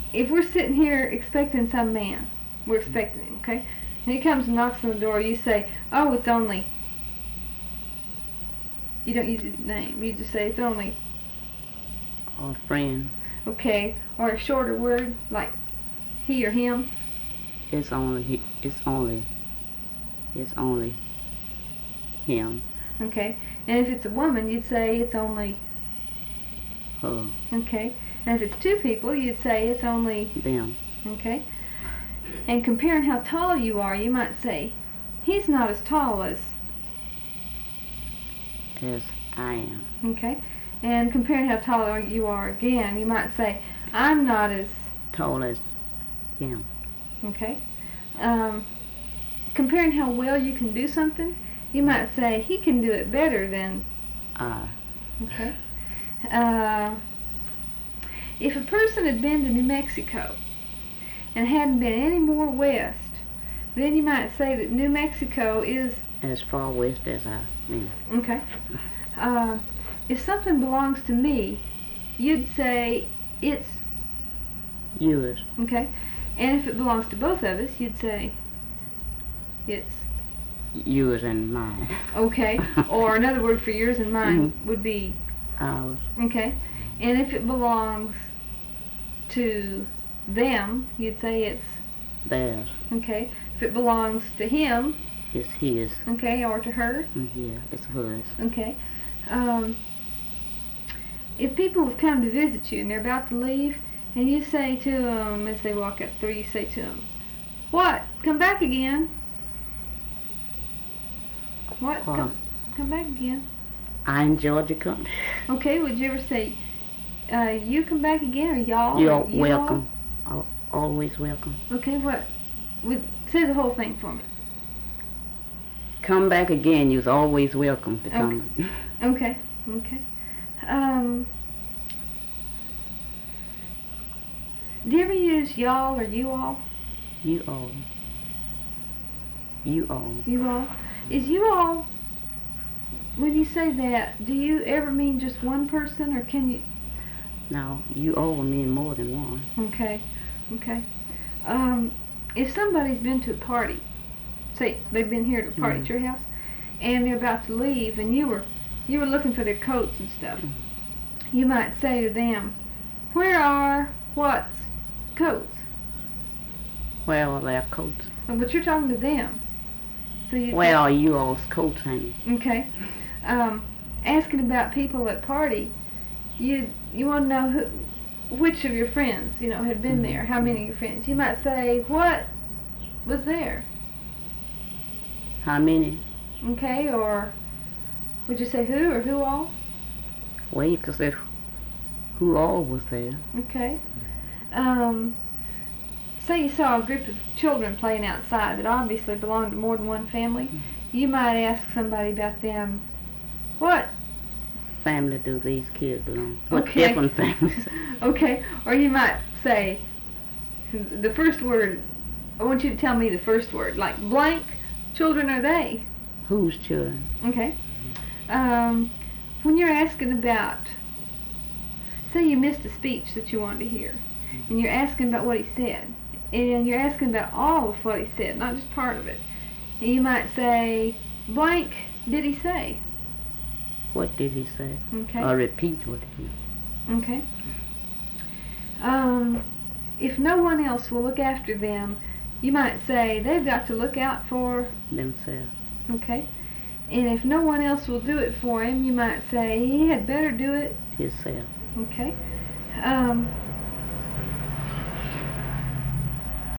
if we're sitting here expecting some man, we're expecting him, okay? And he comes and knocks on the door, you say, oh, it's only, you don't use his name, you just say it's only, Or friend. okay? Or a shorter word, like he or him. It's only him. Okay, and if it's a woman, you'd say it's only Her. okay, and if it's two people, you'd say it's only Them. okay. And comparing how tall you are, you might say he's not as tall as I am. okay. And comparing how tall you are again, you might say I'm not as Tall as him. okay. Comparing how well you can do something, you might say he can do it better than I. okay. If a person had been to New Mexico and hadn't been any more west, then you might say that New Mexico is As far west as I've been. okay. If something belongs to me, you'd say it's Yours. okay. And if it belongs to both of us, you'd say it's Yours and mine. okay. Or another word for yours and mine would be Ours. okay. And if it belongs to them, you'd say it's Theirs. okay. If it belongs to him, It's his. okay, or to her, Yeah, it's hers. okay. If people have come to visit you and they're about to leave, and you say to them as they walk up through, you say to them, "What? Come back again." What? Come back again. I enjoyed your company. Okay. Would you ever say, "You come back again," or y'all? You're or you welcome. Always welcome. all? Okay. What? Say the whole thing for me. Come back again. You're always welcome to come. Okay. Okay. Do you ever use y'all or you all? You all. You all. You all? Is you all, when you say that, do you ever mean just one person, or can you? Now, you all mean more than one. Okay. Okay. If somebody's been to a party, say they've been here to a party at your house, and they're about to leave, and you were looking for their coats and stuff, you might say to them, "Where are what's coats?" Where are their coats? But you're talking to them. So you Where are you all's coats hanging? okay. Asking about people at party, you want to know which of your friends had been there. How many of your friends? You might say, "What was there?" How many? Okay, or would you say who or who all? Well, you could say who all was there. Okay. Say you saw a group of children playing outside that obviously belonged to more than one family. You might ask somebody about them. What family do these kids belong? What Okay. different families? Okay, or you might say the first word. I want you to tell me the first word, like blank children are they? Whose children? Okay. When you're asking about, say you missed a speech that you wanted to hear, and you're asking about what he said, and you're asking about all of what he said, not just part of it. And you might say, blank did he say? What did he say? Okay. Or repeat what he Okay. If no one else will look after them, you might say they've got to look out for themselves. okay. And if no one else will do it for him, you might say he had better do it Himself. okay.